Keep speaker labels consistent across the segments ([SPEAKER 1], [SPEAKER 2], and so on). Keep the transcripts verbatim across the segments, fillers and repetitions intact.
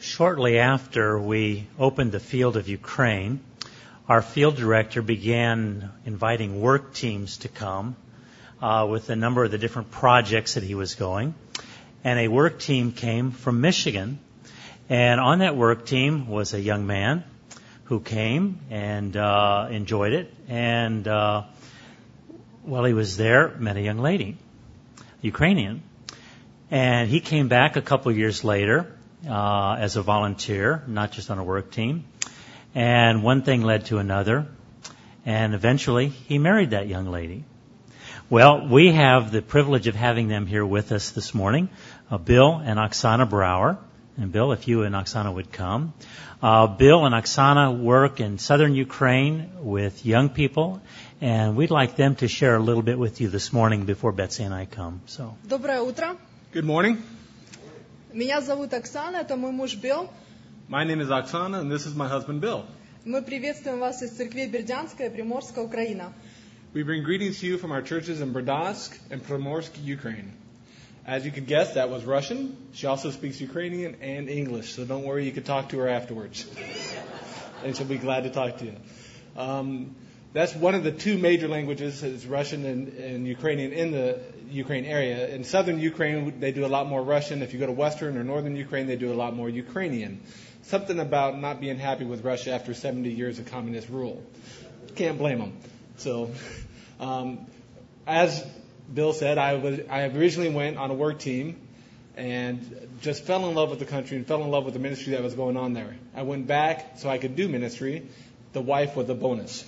[SPEAKER 1] shortly after we opened the field of Ukraine, our field director began inviting work teams to come uh, with a number of the different projects that he was going. And a work team came from Michigan. And on that work team was a young man who came and uh, enjoyed it. And uh, while he was there, met a young lady, Ukrainian. And he came back a couple of years later uh, as a volunteer, not just on a work team. And one thing led to another. And eventually, he married that young lady. Well, we have the privilege of having them here with us this morning, uh, Bill and Oksana Brower. And Bill, if you and Oksana would come. Uh, Bill and Oksana work in southern Ukraine with young people, and we'd like them to share a little bit with you this morning before Betsy and I come. So.
[SPEAKER 2] Доброе утро.
[SPEAKER 3] Good morning.
[SPEAKER 2] Меня зовут Оксана, это мой муж Билл.
[SPEAKER 3] My name is Oksana, and this is my husband Bill.
[SPEAKER 2] Мы приветствуем вас из церкви Бердянская, Приморская, Украина.
[SPEAKER 3] We bring greetings to you from our churches in Berdyansk and Primorsk, Ukraine. As you could guess, that was Russian. She also speaks Ukrainian and English, so don't worry, you can talk to her afterwards. And she'll be glad to talk to you. Um, that's one of the two major languages, is Russian and, and Ukrainian in the Ukraine area. In southern Ukraine, they do a lot more Russian. If you go to western or northern Ukraine, they do a lot more Ukrainian. Something about not being happy with Russia after seventy years of communist rule. Can't blame them. So, um, as Bill said, I, was, I originally went on a work team and just fell in love with the country and fell in love with the ministry that was going on there. I went back so I could do ministry. The wife was a bonus.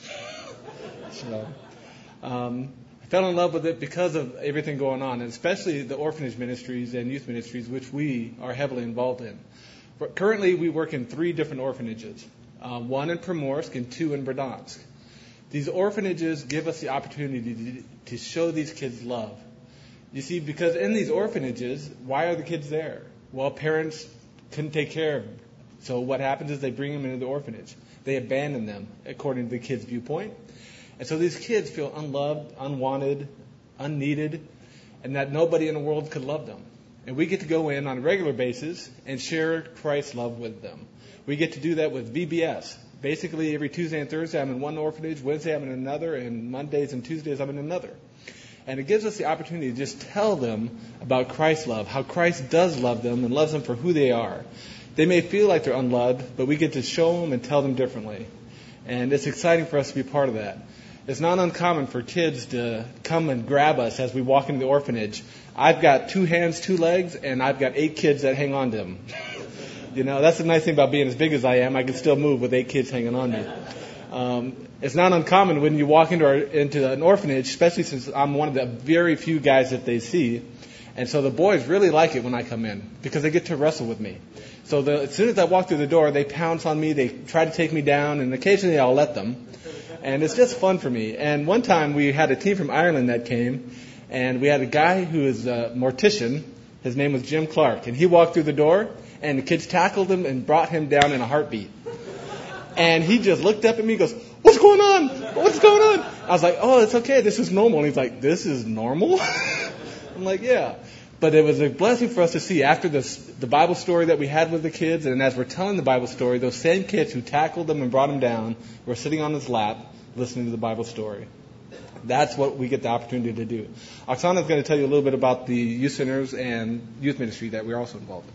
[SPEAKER 3] So, um, I fell in love with it because of everything going on, and especially the orphanage ministries and youth ministries, which we are heavily involved in. But currently, we work in three different orphanages, uh, one in Primorsk and two in Berdyansk. These orphanages give us the opportunity to, to show these kids love. You see, because in these orphanages, why are the kids there? Well, parents couldn't take care of them. So what happens is they bring them into the orphanage. They abandon them, according to the kids' viewpoint. And so these kids feel unloved, unwanted, unneeded, and that nobody in the world could love them. And we get to go in on a regular basis and share Christ's love with them. We get to do that with V B S. Basically, every Tuesday and Thursday, I'm in one orphanage. Wednesday, I'm in another. And Mondays and Tuesdays, I'm in another. And it gives us the opportunity to just tell them about Christ's love, how Christ does love them and loves them for who they are. They may feel like they're unloved, but we get to show them and tell them differently. And it's exciting for us to be part of that. It's not uncommon for kids to come and grab us as we walk into the orphanage. I've got two hands, two legs, and I've got eight kids that hang on to them. You know, that's the nice thing about being as big as I am. I can still move with eight kids hanging on me. Um, it's not uncommon when you walk into our, into an orphanage, especially since I'm one of the very few guys that they see. And so the boys really like it when I come in because they get to wrestle with me. So the, as soon as I walk through the door, they pounce on me. They try to take me down, and occasionally I'll let them. And it's just fun for me. And one time we had a team from Ireland that came, and we had a guy who is a mortician. His name was Jim Clark. And he walked through the door, and the kids tackled him and brought him down in a heartbeat. And he just looked up at me and goes, "What's going on? What's going on?" I was like, "Oh, it's okay. This is normal." And he's like, "This is normal?" I'm like, "Yeah." But it was a blessing for us to see after this, the Bible story that we had with the kids, and as we're telling the Bible story, those same kids who tackled them and brought him down were sitting on his lap listening to the Bible story. That's what we get the opportunity to do. Oksana is going to tell you a little bit about the youth centers and youth ministry that we're also involved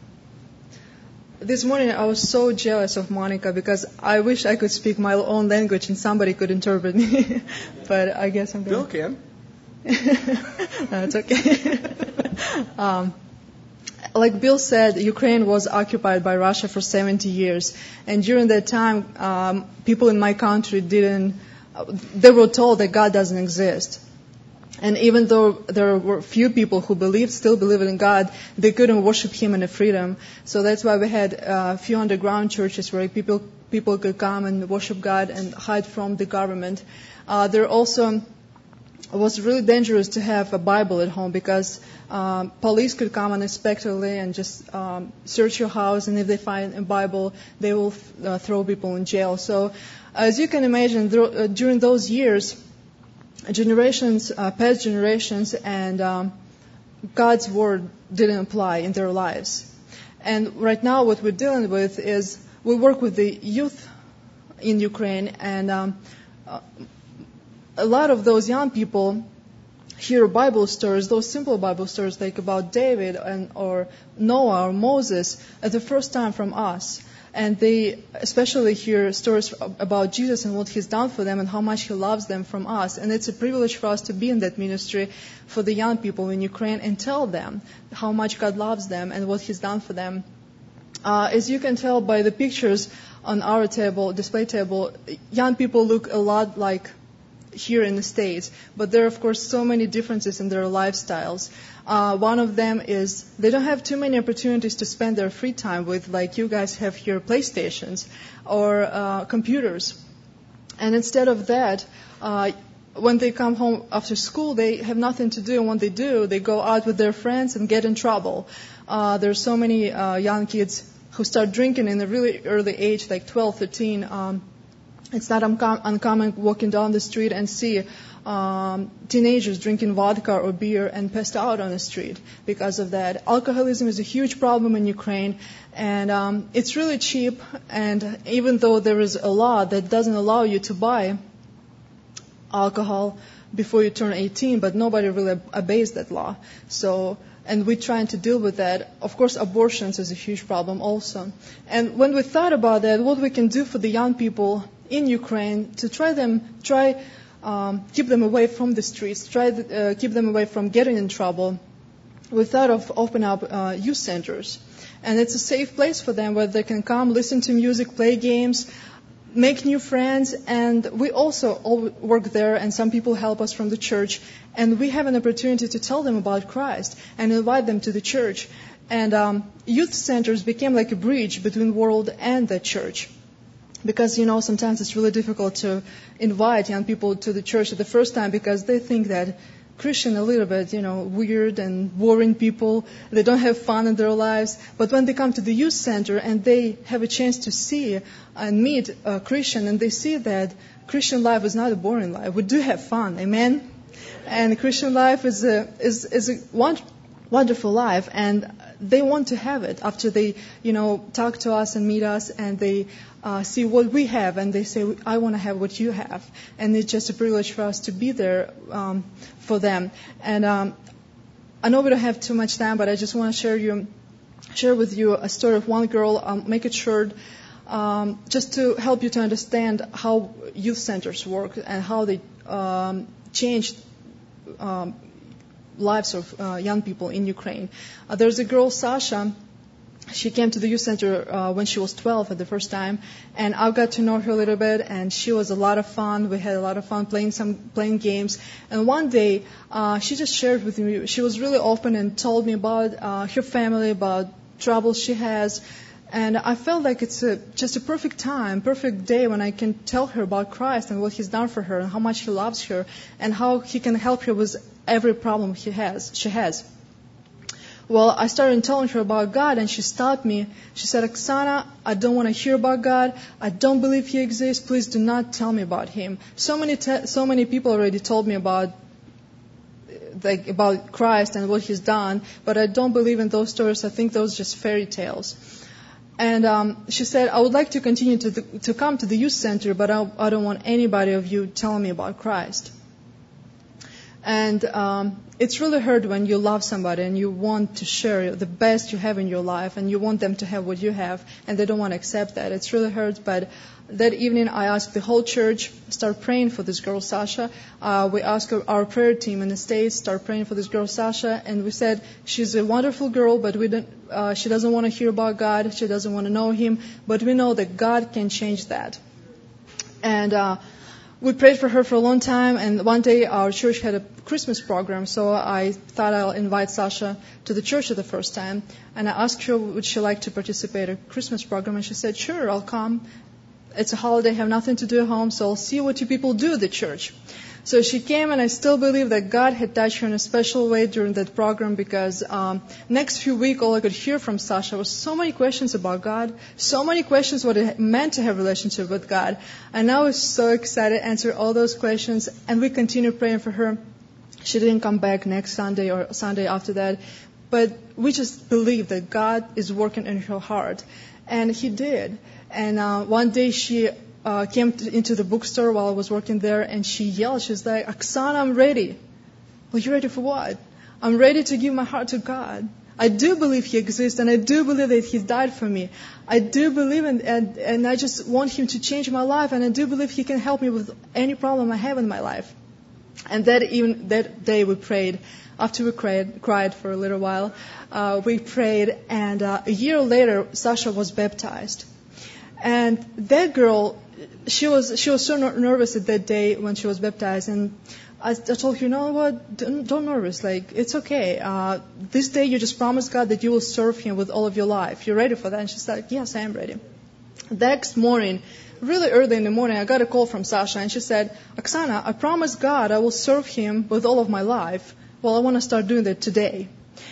[SPEAKER 3] in.
[SPEAKER 2] This morning I was so jealous of Monica because I wish I could speak my own language and somebody could interpret me. But I guess I'm going
[SPEAKER 3] Bill can.
[SPEAKER 2] That's okay. um, like Bill said, Ukraine was occupied by Russia for seventy years. And during that time, um, people in my country didn't, uh, they were told that God doesn't exist. And even though there were few people who believed, still believed in God, they couldn't worship Him in a freedom. So that's why we had a few underground churches where people people could come and worship God and hide from the government. Uh, there also was really dangerous to have a Bible at home because um, police could come unexpectedly and just um, search your house, and if they find a Bible, they will uh, throw people in jail. So, as you can imagine, th- uh, during those years, generations, uh, past generations, and um, God's word didn't apply in their lives. And right now what we're dealing with is we work with the youth in Ukraine, and um, uh, a lot of those young people hear Bible stories, those simple Bible stories like about David and or Noah or Moses, at the first time from us. And they especially hear stories about Jesus and what He's done for them and how much He loves them from us. And it's a privilege for us to be in that ministry for the young people in Ukraine and tell them how much God loves them and what He's done for them. Uh, as you can tell by the pictures on our table, display table, young people look a lot like here in the States, but there are, of course, so many differences in their lifestyles. Uh, one of them is they don't have too many opportunities to spend their free time with, like you guys have here, PlayStations or uh, computers. And instead of that, uh, when they come home after school, they have nothing to do, and when they do, they go out with their friends and get in trouble. Uh, there's so many uh, young kids who start drinking in a really early age, like twelve, thirteen. Um, It's not uncom- uncommon walking down the street and see um, teenagers drinking vodka or beer and passed out on the street because of that. Alcoholism is a huge problem in Ukraine, and um, it's really cheap. And even though there is a law that doesn't allow you to buy alcohol before you turn eighteen, but nobody really obeys that law. So. And we're trying to deal with that. Of course, abortions is a huge problem also. And when we thought about that, what we can do for the young people in Ukraine to try them, try um, keep them away from the streets, try to, uh, keep them away from getting in trouble, we thought of opening up uh, youth centers. And it's a safe place for them where they can come, listen to music, play games, make new friends, and we also all work there, and some people help us from the church, and we have an opportunity to tell them about Christ and invite them to the church. And um, youth centers became like a bridge between the world and the church. Because, you know, sometimes it's really difficult to invite young people to the church at the first time because they think that Christian a little bit, you know, weird and boring people. They don't have fun in their lives. But when they come to the youth center and they have a chance to see and meet a Christian, and they see that Christian life is not a boring life. We do have fun, amen? And Christian life is a is is a wonderful life, and they want to have it after they, you know, talk to us and meet us, and they uh, see what we have, and they say, I want to have what you have. And it's just a privilege for us to be there um, for them. And um, I know we don't have too much time, but I just want to share you, share with you a story of one girl, um, make it short, um, just to help you to understand how youth centers work and how they um, changed um, lives of uh, young people in Ukraine. Uh, there's a girl, Sasha. She came to the youth center uh, when she was twelve at the first time, and I got to know her a little bit, and she was a lot of fun. We had a lot of fun playing some playing games. And one day, uh, she just shared with me. She was really open and told me about uh, her family, about troubles she has. And I felt like it's a, just a perfect time, perfect day when I can tell her about Christ and what He's done for her and how much He loves her and how He can help her with every problem he has, she has. Well, I started telling her about God, and she stopped me. She said, Oksana, I don't want to hear about God. I don't believe He exists. Please do not tell me about Him. So many, te- so many people already told me about like about Christ and what He's done, but I don't believe in those stories. I think those are just fairy tales. And um, she said, I would like to continue to, the, to come to the youth center, but I, I don't want anybody of you telling me about Christ. And um, it's really hard when you love somebody and you want to share the best you have in your life and you want them to have what you have, and they don't want to accept that. It's really hard. But that evening I asked the whole church, start praying for this girl, Sasha. Uh, we asked our prayer team in the States, start praying for this girl, Sasha. And we said, she's a wonderful girl, but we don't, uh, she doesn't want to hear about God. She doesn't want to know Him. But we know that God can change that. And uh, we prayed for her for a long time, and one day our church had a Christmas program, so I thought I'll invite Sasha to the church for the first time. And I asked her, would she like to participate in a Christmas program, and she said, sure, I'll come. It's a holiday, I have nothing to do at home, so I'll see what you people do at the church. So she came, and I still believe that God had touched her in a special way during that program, because um, next few weeks all I could hear from Sasha was so many questions about God, so many questions what it meant to have a relationship with God. And I was so excited to answer all those questions, and we continued praying for her. She didn't come back next Sunday or Sunday after that. but we just believed that God is working in her heart. And He did. And uh, one day she uh, came to, into the bookstore while I was working there, and she yelled, she's like, Oksana, I'm ready. Well, you ready for what? I'm ready to give my heart to God. I do believe He exists, and I do believe that He died for me. I do believe, in, and, and I just want Him to change my life, and I do believe He can help me with any problem I have in my life. And that even that day we prayed. After we cried, cried for a little while, uh, we prayed, and uh, a year later, Sasha was baptized. And that girl, she was she was so ner- nervous at that day when she was baptized, and I, I told her, you know what, don't, don't nervous, like, it's okay. Uh, this day you just promise God that you will serve Him with all of your life. You're ready for that? And she's like, yes, I am ready. The next morning, really early in the morning, I got a call from Sasha, and she said, Oksana, I promised God I will serve Him with all of my life. Well, I want to start doing that today.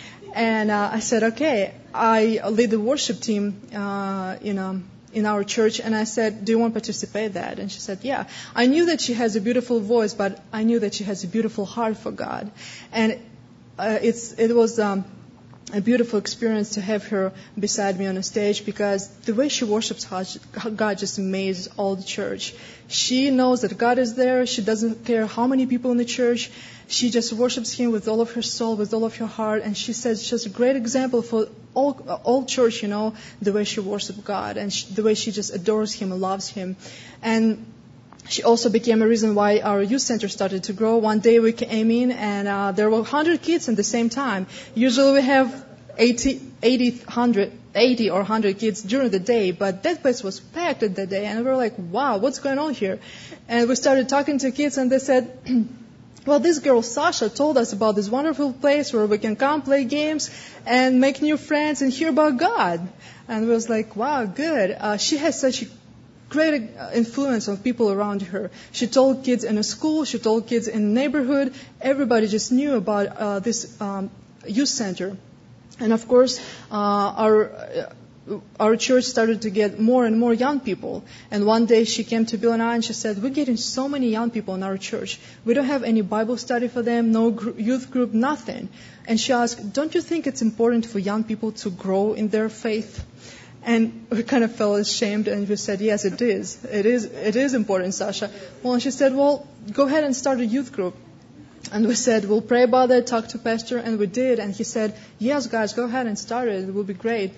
[SPEAKER 2] And uh, I said, okay. I lead the worship team uh, in, um, in our church, and I said, do you want to participate in that? And she said, yeah. I knew that she has a beautiful voice, but I knew that she has a beautiful heart for God. And uh, it's it was um, a beautiful experience to have her beside me on the stage, because the way she worships God just amazes all the church. She knows that God is there. She doesn't care how many people in the church. She just worships Him with all of her soul, with all of her heart, and she says she's a great example for all all church, you know, the way she worships God and she, the way she just adores Him and loves Him. And she also became a reason why our youth center started to grow. One day we came in, and uh, there were one hundred kids at the same time. Usually we have eighty, eighty, one hundred, eighty or one hundred kids during the day, but that place was packed at that day, and we were like, wow, what's going on here? And we started talking to kids, and they said, well, this girl Sasha told us about this wonderful place where we can come play games and make new friends and hear about God. And we was like, wow, good. Uh, she has such a great influence on people around her. She told kids in a school, she told kids in the neighborhood. Everybody just knew about uh, this um, youth center. And of course, uh, our uh, our church started to get more and more young people. And one day she came to Bill and I, and she said, we're getting so many young people in our church. We don't have any Bible study for them, no gr- youth group, nothing. And she asked, don't you think it's important for young people to grow in their faith? And we kind of felt ashamed, and we said, yes, it is. It is, it is important, Sasha. Well, and she said, well, go ahead and start a youth group. And we said, we'll pray about it, talk to Pastor, and we did. And he said, yes, guys, go ahead and start it. It will be great.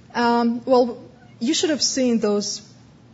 [SPEAKER 2] Um, well, you should have seen those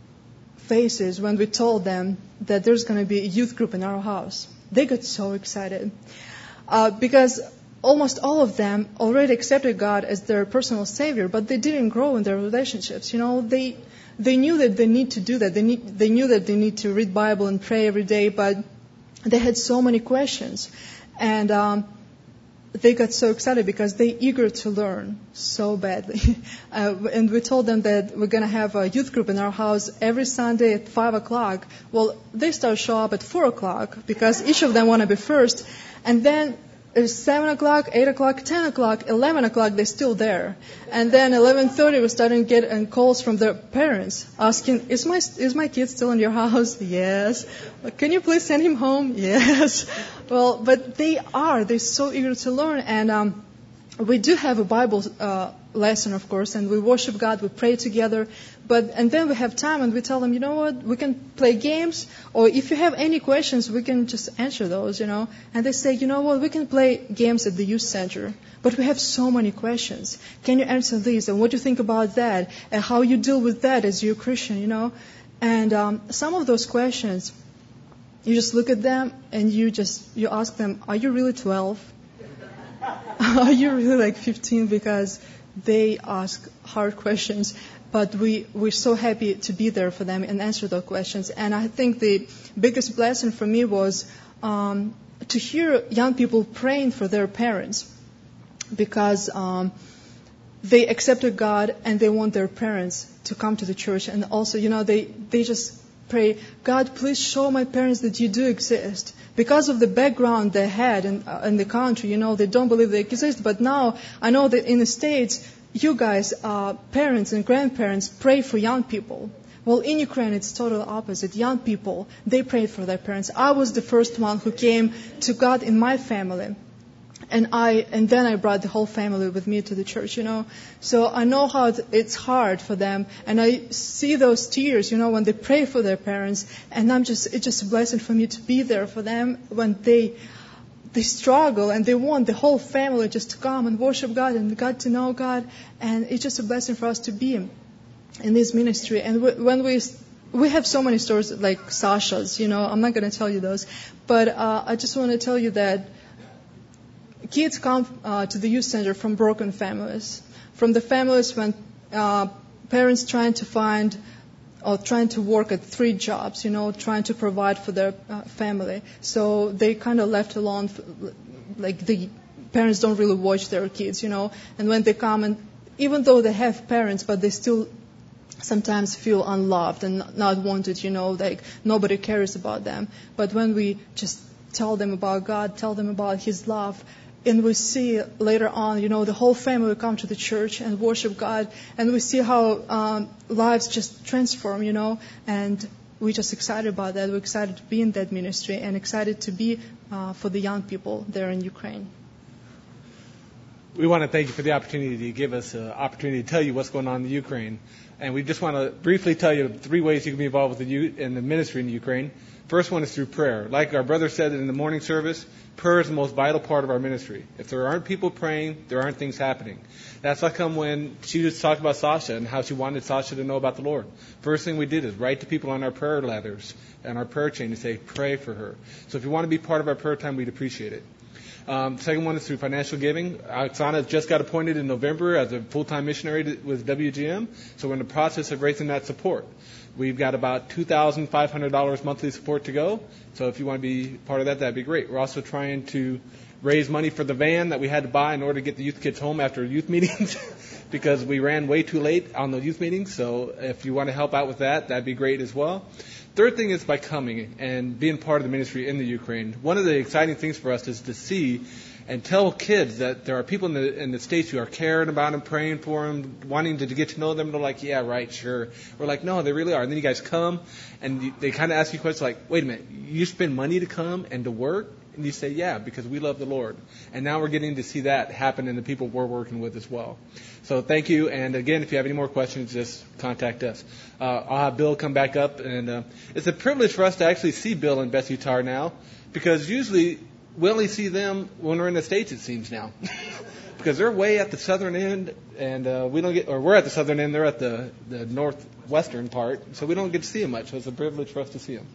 [SPEAKER 2] faces when we told them that there's going to be a youth group in our house. They got so excited uh, because almost all of them already accepted God as their personal Savior, but they didn't grow in their relationships. You know, they they knew that they need to do that. They need they knew that they need to read Bible and pray every day, but they had so many questions, and um, they got so excited because they eager to learn so badly. Uh, and we told them that we're going to have a youth group in our house every Sunday at five o'clock. Well, they start show up at four o'clock because each of them want to be first. And then it's seven o'clock, eight o'clock, ten o'clock, eleven o'clock, they're still there. And then eleven thirty, we're starting to get uh, calls from their parents asking, is my is my kid still in your house? Yes. Can you please send him home? Yes. Well, but they are. They're so eager to learn. And um, we do have a Bible uh, lesson, of course, and we worship God, we pray together. But and then we have time, and we tell them, you know what, we can play games, or if you have any questions, we can just answer those, you know. And they say, you know what, we can play games at the youth center, but we have so many questions. Can you answer these? And what do you think about that? And how you deal with that as you're a Christian, you know? And um, some of those questions, you just look at them and you just you ask them, are you really twelve? Are you really like fifteen? Because they ask hard questions. But we, we're so happy to be there for them and answer those questions. And I think the biggest blessing for me was um, to hear young people praying for their parents, because um, they accepted God and they want their parents to come to the church. And also, you know, they, they just pray, God, please show my parents that you do exist. Because of the background they had in, uh, in the country, you know, they don't believe they exist. But now I know that in the States, you guys, uh, parents and grandparents, pray for young people. Well, in Ukraine, it's totally opposite. Young people, they prayed for their parents. I was the first one who came to God in my family. And I, and then I brought the whole family with me to the church, you know. So I know how it's hard for them, and I see those tears, you know, when they pray for their parents. And I'm just, it's just a blessing for me to be there for them when they, they struggle and they want the whole family just to come and worship God and God to know God. And it's just a blessing for us to be in this ministry. And when we, we have so many stories like Sasha's, you know. I'm not going to tell you those, but uh, I just want to tell you that kids come uh, to the youth center from broken families, from the families when uh, parents trying to find or trying to work at three jobs, you know, trying to provide for their uh, family. So they kind of left alone, like the parents don't really watch their kids, you know. And when they come, and even though they have parents, but they still sometimes feel unloved and not wanted, you know, like nobody cares about them. But when we just tell them about God, tell them about His love, and we see later on, you know, the whole family come to the church and worship God, and we see how um, lives just transform, you know, and we're just excited about that. We're excited to be in that ministry and excited to be uh, for the young people there in Ukraine.
[SPEAKER 3] We want to thank you for the opportunity to give us an opportunity to tell you what's going on in the Ukraine. And we just want to briefly tell you three ways you can be involved with the youth in the ministry in the Ukraine. First one is through prayer. Like our brother said in the morning service, prayer is the most vital part of our ministry. If there aren't people praying, there aren't things happening. That's how come when she just talked about Sasha and how she wanted Sasha to know about the Lord. First thing we did is write to people on our prayer letters and our prayer chain and say, pray for her. So if you want to be part of our prayer time, we'd appreciate it. Um, second one is through financial giving. Oksana just got appointed in November as a full-time missionary to, with W G M, so we're in the process of raising that support. We've got about two thousand five hundred dollars monthly support to go, so if you want to be part of that, that'd be great. We're also trying to raise money for the van that we had to buy in order to get the youth kids home after youth meetings because we ran way too late on the youth meetings, so if you want to help out with that, that'd be great as well. Third thing is by coming and being part of the ministry in the Ukraine. One of the exciting things for us is to see and tell kids that there are people in the in the States who are caring about them, praying for them, wanting to, to get to know them. They're like, yeah, right, sure. We're like, no, they really are. And then you guys come, and you, they kind of ask you questions like, wait a minute, you spend money to come and to work? And you say, yeah, because we love the Lord. And now we're getting to see that happen in the people we're working with as well. So thank you. And again, if you have any more questions, just contact us. Uh, I'll have Bill come back up. And uh, it's a privilege for us to actually see Bill and Betsy Tar now, because usually we only see them when we're in the States, it seems now. Because they're way at the southern end, and uh, we don't get, or we're at the southern end, they're at the, the northwestern part, so we don't get to see them much. So it's a privilege for us to see them.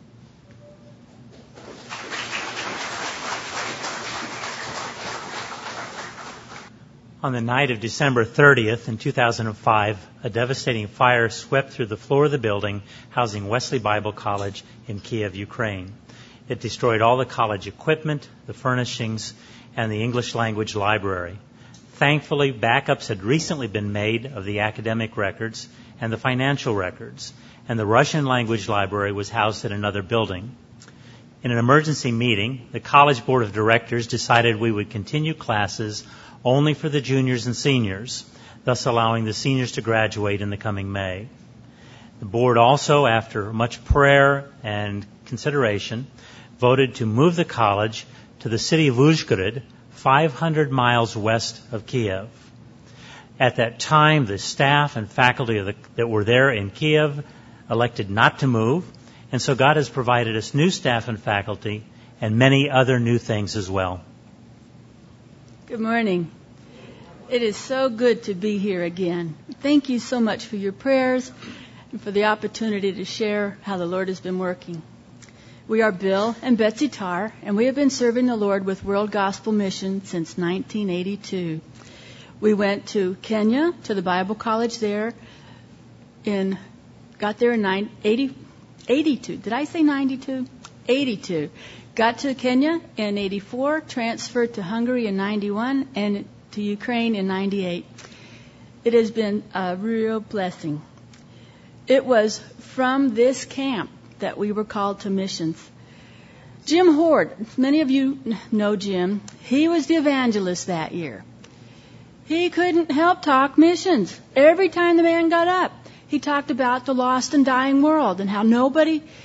[SPEAKER 1] On the night of December thirtieth in two thousand five, a devastating fire swept through the floor of the building housing Wesley Bible College in Kiev, Ukraine. It destroyed all the college equipment, the furnishings, and the English language library. Thankfully, backups had recently been made of the academic records and the financial records, and the Russian language library was housed in another building. In an emergency meeting, the college board of directors decided we would continue classes only for the juniors and seniors, thus allowing the seniors to graduate in the coming May. The board also, after much prayer and consideration, voted to move the college to the city of Uzhgorod, five hundred miles west of Kiev. At that time, the staff and faculty of the, that were there in Kiev elected not to move, and so God has provided us new staff and faculty and many other new things as well.
[SPEAKER 4] Good morning. It is so good to be here again. Thank you so much for your prayers and for the opportunity to share how the Lord has been working. We are Bill and Betsy Tar, and we have been serving the Lord with World Gospel Mission since nineteen eighty-two. We went to Kenya, to the Bible college there, in got there in eighty, eighty-two. Did I say ninety-two? eighty-two. Got to Kenya in eighty-four, transferred to Hungary in ninety-one, and to Ukraine in ninety-eight. It has been a real blessing. It was from this camp that we were called to missions. Jim Horde, many of you know Jim, he was the evangelist that year. He couldn't help talk missions. Every time the man got up, he talked about the lost and dying world and how nobody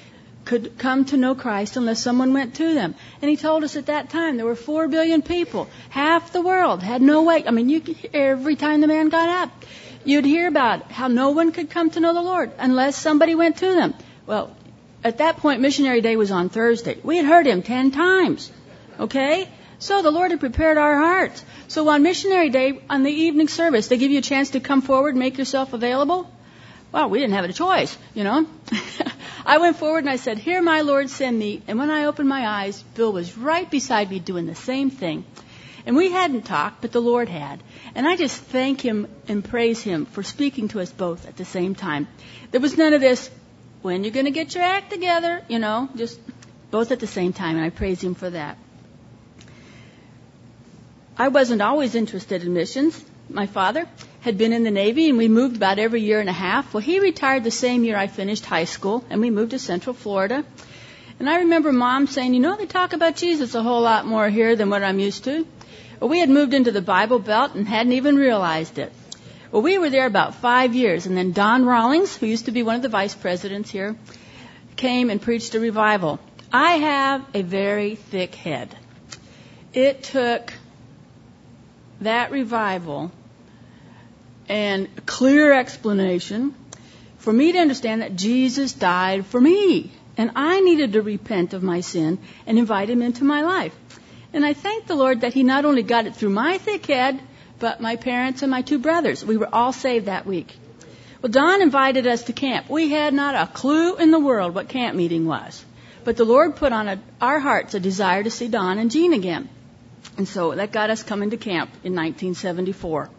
[SPEAKER 4] could come to know Christ unless someone went to them. And he told us at that time there were four billion people. Half the world had no way. I mean, you could, every time the man got up, you'd hear about how no one could come to know the Lord unless somebody went to them. Well, at that point, Missionary Day was on Thursday. We had heard him ten times. Okay? So the Lord had prepared our hearts. So on Missionary Day, on the evening service, they give you a chance to come forward and make yourself available. Well, we didn't have a choice, you know. I went forward and I said, "Here, my Lord, send me." And when I opened my eyes, Bill was right beside me doing the same thing. And we hadn't talked, but the Lord had. And I just thank him and praise him for speaking to us both at the same time. There was none of this, when you're going to get your act together, you know, just both at the same time. And I praise him for that. I wasn't always interested in missions. My father had been in the Navy, and we moved about every year and a half. Well, he retired the same year I finished high school, and we moved to Central Florida. And I remember Mom saying, "You know, they talk about Jesus a whole lot more here than what I'm used to." Well, we had moved into the Bible Belt and hadn't even realized it. Well, we were there about five years, and then Don Rawlings, who used to be one of the vice presidents here, came and preached a revival. I have a very thick head. It took that revival and a clear explanation for me to understand that Jesus died for me. And I needed to repent of my sin and invite him into my life. And I thank the Lord that he not only got it through my thick head, but my parents and my two brothers. We were all saved that week. Well, Don invited us to camp. We had not a clue in the world what camp meeting was. But the Lord put on a, our hearts a desire to see Don and Jean again. And so that got us coming to camp in nineteen seventy-four.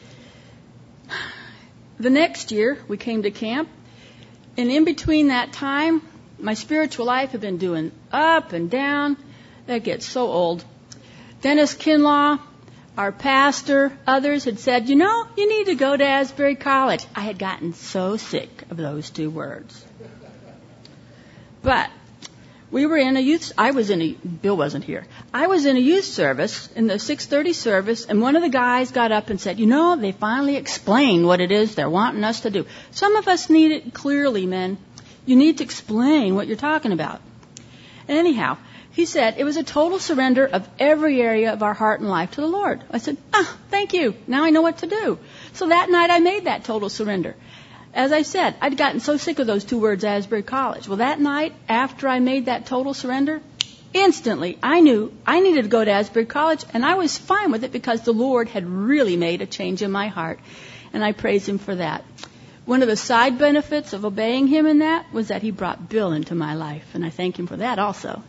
[SPEAKER 4] The next year, we came to camp, and in between that time, my spiritual life had been doing up and down. That gets so old. Dennis Kinlaw, our pastor, others had said, "You know, you need to go to Asbury College." I had gotten so sick of those two words. But we were in a youth, I was in a, Bill wasn't here. I was in a youth service, in the six thirty service, and one of the guys got up and said, "You know, they finally explained what it is they're wanting us to do. Some of us need it clearly, men. You need to explain what you're talking about." And anyhow, he said it was a total surrender of every area of our heart and life to the Lord. I said, "Ah, thank you. Now I know what to do." So that night I made that total surrender. As I said, I'd gotten so sick of those two words, Asbury College. Well, that night, after I made that total surrender, instantly I knew I needed to go to Asbury College, and I was fine with it because the Lord had really made a change in my heart, and I praise him for that. One of the side benefits of obeying him in that was that he brought Bill into my life, and I thank him for that also.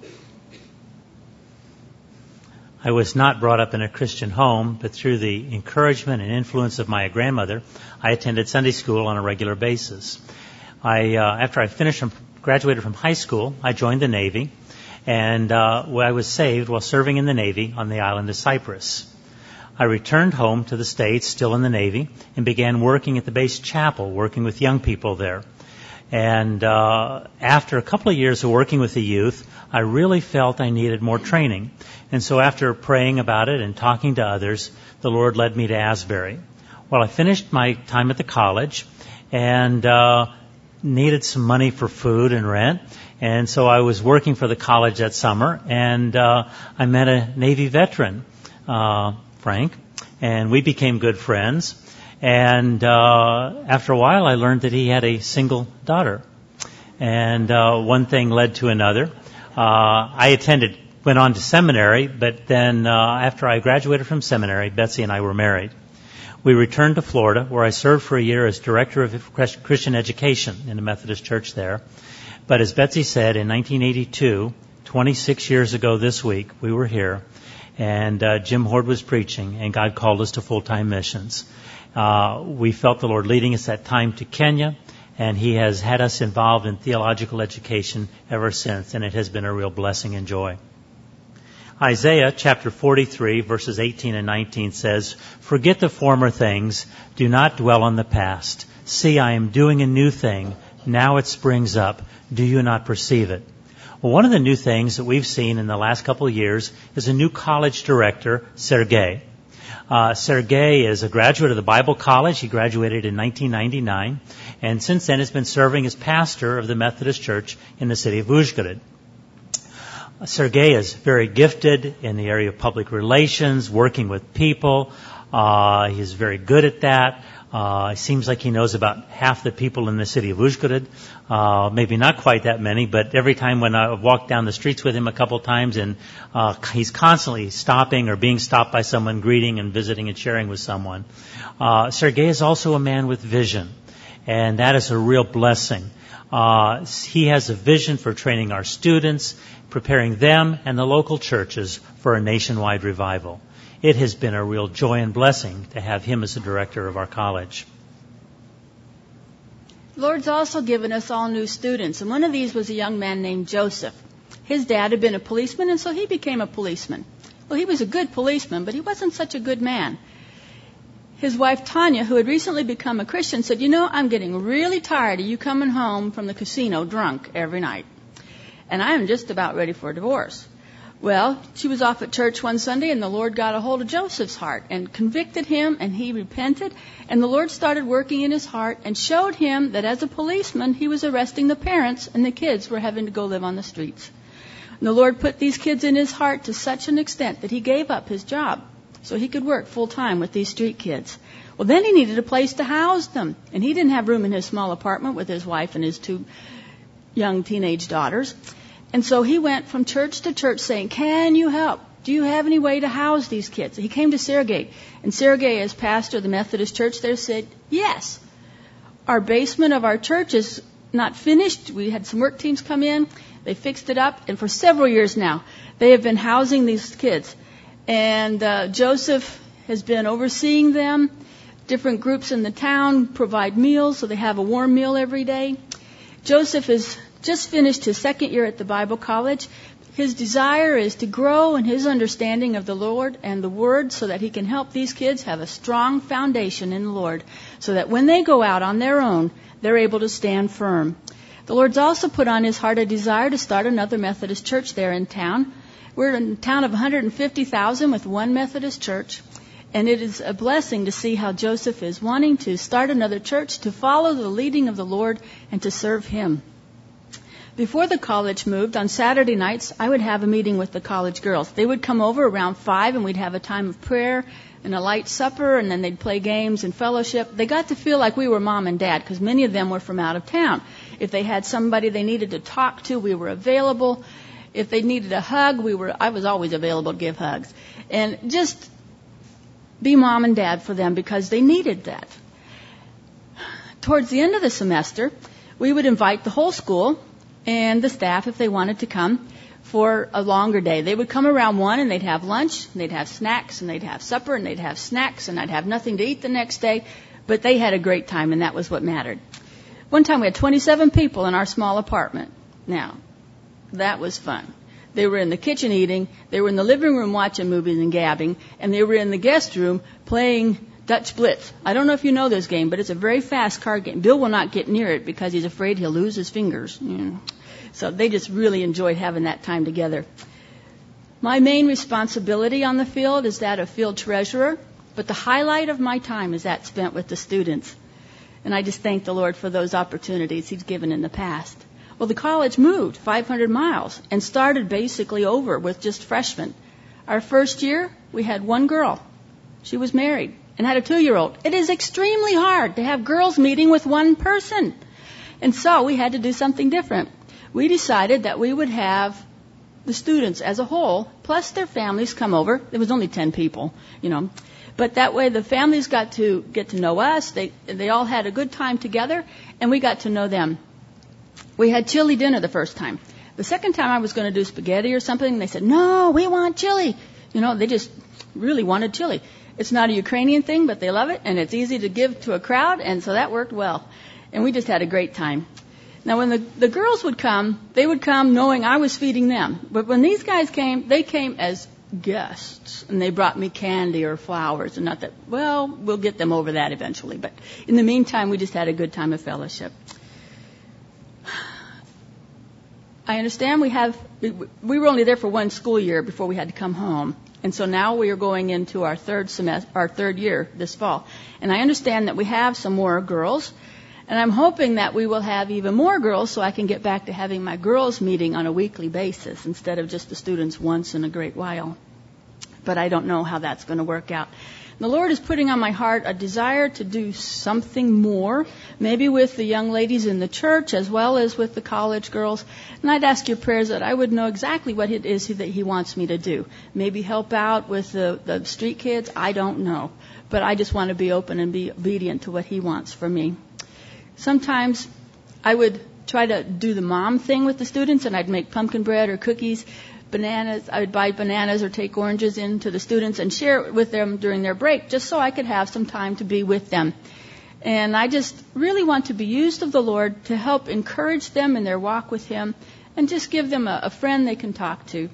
[SPEAKER 1] I was not brought up in a Christian home, but through the encouragement and influence of my grandmother, I attended Sunday school on a regular basis. I, uh, after I finished and graduated from high school, I joined the Navy, and uh, I was saved while serving in the Navy on the island of Cyprus. I returned home to the States, still in the Navy, and began working at the base chapel, working with young people there. And uh, after a couple of years of working with the youth, I really felt I needed more training. And so after praying about it and talking to others, the Lord led me to Asbury. Well, I finished my time at the college and uh, needed some money for food and rent. And so I was working for the college that summer, and uh, I met a Navy veteran, uh, Frank, and we became good friends. And uh, after a while, I learned that he had a single daughter. And uh, one thing led to another. Uh, I attended, went on to seminary, but then uh, after I graduated from seminary, Betsy and I were married. We returned to Florida, where I served for a year as director of Christian education in the Methodist Church there. But as Betsy said, in nineteen eighty-two, twenty-six years ago this week, we were here, and uh, Jim Hord was preaching, and God called us to full-time missions. Uh, we felt the Lord leading us that time to Kenya, and He has had us involved in theological education ever since, and it has been a real blessing and joy. Isaiah chapter forty-three, verses eighteen and nineteen says, "Forget the former things, do not dwell on the past. See, I am doing a new thing. Now it springs up. Do you not perceive it?" Well, one of the new things that we've seen in the last couple of years is a new college director, Sergei. Uh, Sergei is a graduate of the Bible College. He graduated in nineteen ninety-nine. and since then has been serving as pastor of the Methodist Church in the city of Uzhgorod. Sergei is very gifted in the area of public relations, working with people. Uh, he's very good at that. Uh, it seems like he knows about half the people in the city of Uzhgorod. Uh, maybe not quite that many, but every time when I walk down the streets with him a couple times, and uh, he's constantly stopping or being stopped by someone, greeting and visiting and sharing with someone. Uh, Sergei is also a man with vision, and that is a real blessing. Uh, he has a vision for training our students, preparing them and the local churches for a nationwide revival. It has been a real joy and blessing to have him as the director of our college.
[SPEAKER 4] The Lord's also given us all new students, and one of these was a young man named Joseph. His dad had been a policeman, and so he became a policeman. Well, he was a good policeman, but he wasn't such a good man. His wife, Tanya, who had recently become a Christian, said, you know, I'm getting really tired of you coming home from the casino drunk every night, and I am just about ready for a divorce. Well, she was off at church one Sunday, and the Lord got a hold of Joseph's heart and convicted him, and he repented. And the Lord started working in his heart and showed him that as a policeman, he was arresting the parents, and the kids were having to go live on the streets. And the Lord put these kids in his heart to such an extent that he gave up his job so he could work full time with these street kids. Well, then he needed a place to house them, and he didn't have room in his small apartment with his wife and his two young teenage daughters. And so he went from church to church saying, can you help? Do you have any way to house these kids? He came to Sergei. And Sergei, as pastor of the Methodist Church there, said, yes. Our basement of our church is not finished. We had some work teams come in. They fixed it up. And for several years now, they have been housing these kids. And uh, Joseph has been overseeing them. Different groups in the town provide meals, so they have a warm meal every day. Joseph is just finished his second year at the Bible College. His desire is to grow in his understanding of the Lord and the Word so that he can help these kids have a strong foundation in the Lord so that when they go out on their own, they're able to stand firm. The Lord's also put on his heart a desire to start another Methodist church there in town. We're in a town of one hundred fifty thousand with one Methodist church, and it is a blessing to see how Joseph is wanting to start another church to follow the leading of the Lord and to serve him. Before the college moved, on Saturday nights, I would have a meeting with the college girls. They would come over around five, and we'd have a time of prayer and a light supper, and then they'd play games and fellowship. They got to feel like we were mom and dad, because many of them were from out of town. If they had somebody they needed to talk to, we were available. If they needed a hug, we were. I was always available to give hugs. And just be mom and dad for them, because they needed that. Towards the end of the semester, we would invite the whole school and the staff, if they wanted to come, for a longer day. They would come around one, and they'd have lunch, and they'd have snacks, and they'd have supper, and they'd have snacks, and I'd have nothing to eat the next day. But they had a great time, and that was what mattered. One time we had twenty-seven people in our small apartment. Now, that was fun. They were in the kitchen eating, they were in the living room watching movies and gabbing, and they were in the guest room playing Dutch Blitz. I don't know if you know this game, but it's a very fast card game. Bill will not get near it because he's afraid he'll lose his fingers. You know. So they just really enjoyed having that time together. My main responsibility on the field is that of field treasurer, but the highlight of my time is that spent with the students. And I just thank the Lord for those opportunities he's given in the past. Well, the college moved five hundred miles and started basically over with just freshmen. Our first year, we had one girl. She was married and had a two-year-old. It is extremely hard to have girls meeting with one person. And so we had to do something different. We decided that we would have the students as a whole, plus their families, come over. There was only ten people, you know. But that way the families got to get to know us. They they all had a good time together, and we got to know them. We had chili dinner the first time. The second time I was going to do spaghetti or something, they said, no, we want chili. You know, they just really wanted chili. It's not a Ukrainian thing, but they love it, and it's easy to give to a crowd, and so that worked well. And we just had a great time. Now, when the, the girls would come, they would come knowing I was feeding them. But when these guys came, they came as guests, and they brought me candy or flowers, and not that, well, we'll get them over that eventually. But in the meantime, we just had a good time of fellowship. I understand we have, we were only there for one school year before we had to come home. And so now we are going into our third semester, our third year this fall. And I understand that we have some more girls. And I'm hoping that we will have even more girls so I can get back to having my girls meeting on a weekly basis instead of just the students once in a great while. But I don't know how that's going to work out. The Lord is putting on my heart a desire to do something more, maybe with the young ladies in the church as well as with the college girls. And I'd ask your prayers that I would know exactly what it is that He wants me to do. Maybe help out with the, the street kids. I don't know. But I just want to be open and be obedient to what He wants for me. Sometimes I would try to do the mom thing with the students, and I'd make pumpkin bread or cookies. Bananas, I would buy bananas or take oranges in to the students and share it with them during their break just so I could have some time to be with them. And I just really want to be used of the Lord to help encourage them in their walk with Him and just give them a, a friend they can talk to.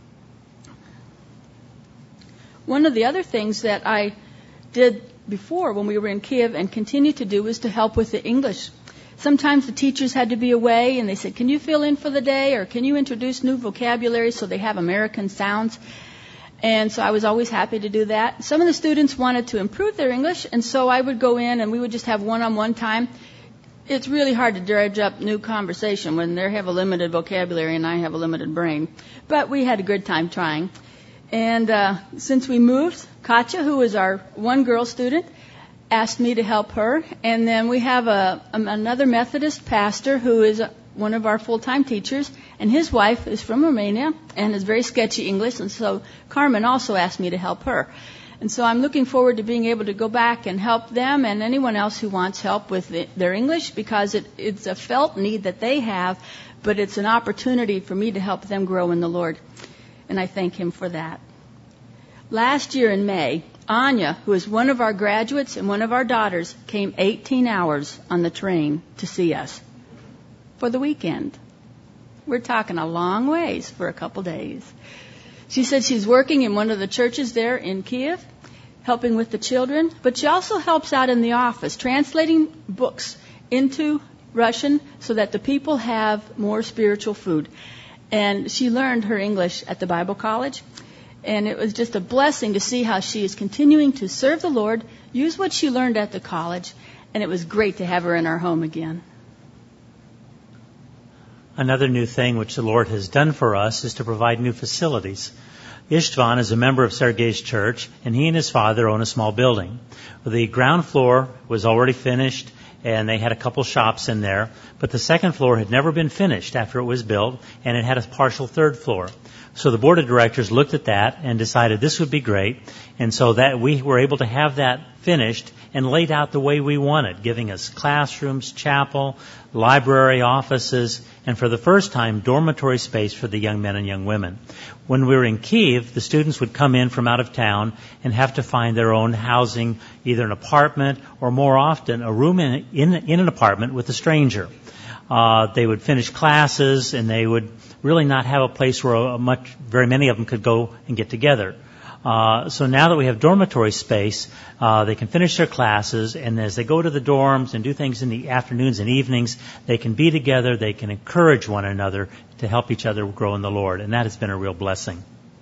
[SPEAKER 4] One of the other things that I did before when we were in Kiev and continue to do was to help with the English. Sometimes the teachers had to be away, and they said, can you fill in for the day, or can you introduce new vocabulary so they have American sounds? And so I was always happy to do that. Some of the students wanted to improve their English, and so I would go in and we would just have one-on-one time. It's really hard to dredge up new conversation when they have a limited vocabulary and I have a limited brain. But we had a good time trying. And uh, since we moved, Katya, who was our one girl student, asked me to help her. And then we have a, another Methodist pastor who is one of our full-time teachers, and his wife is from Romania and is very sketchy English, and so Carmen also asked me to help her. And so I'm looking forward to being able to go back and help them and anyone else who wants help with the, their English, because it, it's a felt need that they have, but it's an opportunity for me to help them grow in the Lord. And I thank Him for that. Last year in May, Anya, who is one of our graduates and one of our daughters, came eighteen hours on the train to see us for the weekend. We're talking a long ways for a couple days. She said she's working in one of the churches there in Kiev, helping with the children, but she also helps out in the office, translating books into Russian so that the people have more spiritual food. And she learned her English at the Bible college. And it was just a blessing to see how she is continuing to serve the Lord, use what she learned at the college, and it was great to have her in our home again.
[SPEAKER 1] Another new thing which the Lord has done for us is to provide new facilities. Istvan is a member of Sergei's church, and he and his father own a small building. The ground floor was already finished, and they had a couple shops in there, but the second floor had never been finished after it was built, and it had a partial third floor. So the board of directors looked at that and decided this would be great, and so that we were able to have that finished and laid out the way we wanted, giving us classrooms, chapel, library, offices, and for the first time, dormitory space for the young men and young women. When we were in Kiev, the students would come in from out of town and have to find their own housing, either an apartment or more often a room in, in, in an apartment with a stranger. Uh, they would finish classes and they would really not have a place where a much, very many of them could go and get together. Uh, so now that we have dormitory space, uh, they can finish their classes, and as they go to the dorms and do things in the afternoons and evenings, they can be together, they can encourage one another to help each other grow in the Lord, and that has been a real blessing.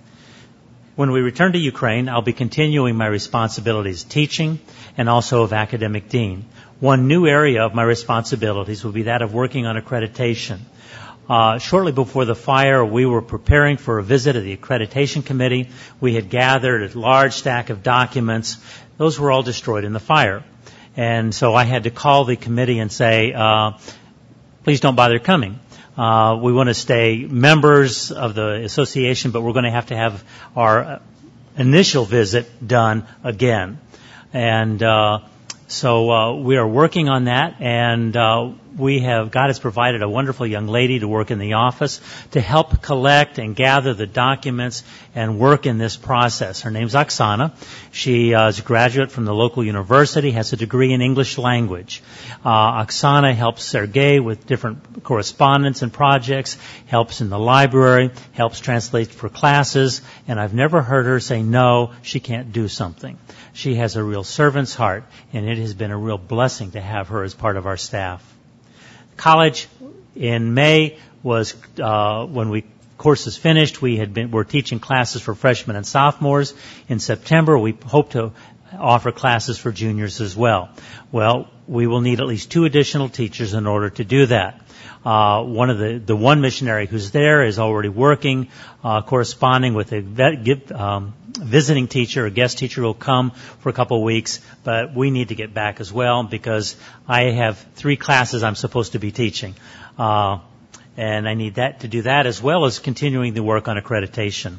[SPEAKER 1] When we return to Ukraine, I'll be continuing my responsibilities teaching and also of academic dean. One new area of my responsibilities will be that of working on accreditation. Uh, shortly before the fire, we were preparing for a visit of the accreditation committee. We had gathered a large stack of documents. Those were all destroyed in the fire. And so I had to call the committee and say, uh, please don't bother coming. Uh, we want to stay members of the association, but we're going to have to have our initial visit done again. And uh, so uh, we are working on that, and uh, we have, God has provided a wonderful young lady to work in the office to help collect and gather the documents and work in this process. Her name's Oksana. She uh, is a graduate from the local university, has a degree in English language. Uh, Oksana helps Sergei with different correspondence and projects, helps in the library, helps translate for classes, and I've never heard her say no, she can't do something. She has a real servant's heart, and it has been a real blessing to have her as part of our staff. College in May was uh, when we courses finished. We had been were teaching classes for freshmen and sophomores. In September, we hope to offer classes for juniors as well. Well, we will need at least two additional teachers in order to do that. Uh, one of the, the one missionary who's there is already working, uh, corresponding with a vet, um, visiting teacher, a guest teacher who will come for a couple of weeks, but we need to get back as well because I have three classes I'm supposed to be teaching. Uh, and I need that to do that as well as continuing the work on accreditation.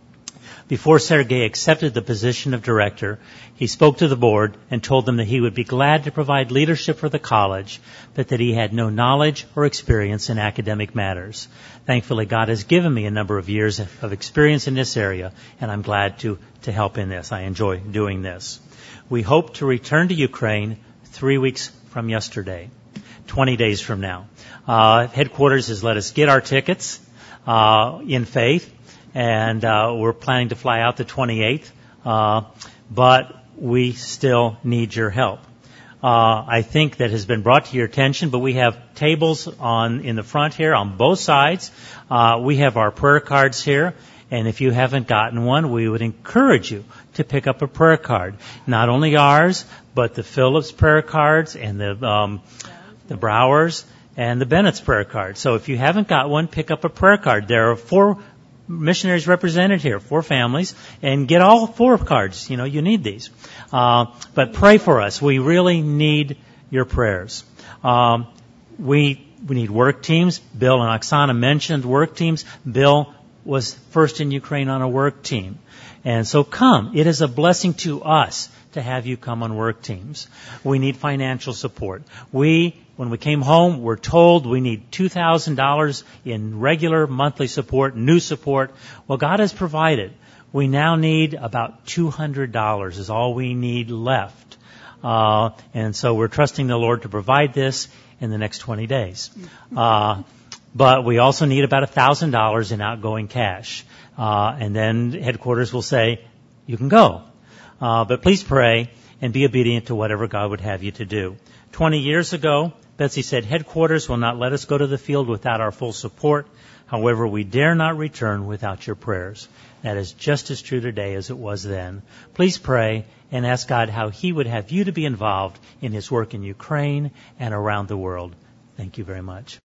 [SPEAKER 1] Before Sergei accepted the position of director, he spoke to the board and told them that he would be glad to provide leadership for the college, but that he had no knowledge or experience in academic matters. Thankfully, God has given me a number of years of experience in this area, and I'm glad to, to help in this. I enjoy doing this. We hope to return to Ukraine three weeks from yesterday, twenty days from now. Uh, headquarters has let us get our tickets uh, in faith. And uh, we're planning to fly out the twenty-eighth, uh, but we still need your help. Uh, I think that has been brought to your attention, but we have tables on in the front here on both sides. Uh, we have our prayer cards here, and if you haven't gotten one, we would encourage you to pick up a prayer card. Not only ours, but the Phillips prayer cards and the um, the Browers and the Bennett's prayer card. So if you haven't got one, pick up a prayer card. There are four missionaries represented here, four families, and get all four cards. You know, you need these. Uh, but pray for us. We really need your prayers. Um, we we need work teams. Bill and Oksana mentioned work teams. Bill was first in Ukraine on a work team. And so come. It is a blessing to us to have you come on work teams. We need financial support. We, when we came home, were told we need two thousand dollars in regular monthly support, new support. Well, God has provided. We now need about two hundred dollars is all we need left. Uh, and so we're trusting the Lord to provide this in the next twenty days. Uh, but we also need about one thousand dollars in outgoing cash. Uh, and then headquarters will say, you can go. Uh, but please pray and be obedient to whatever God would have you to do. Twenty years ago, Betsy said, headquarters will not let us go to the field without our full support. However, we dare not return without your prayers. That is just as true today as it was then. Please pray and ask God how He would have you to be involved in His work in Ukraine and around the world. Thank you very much.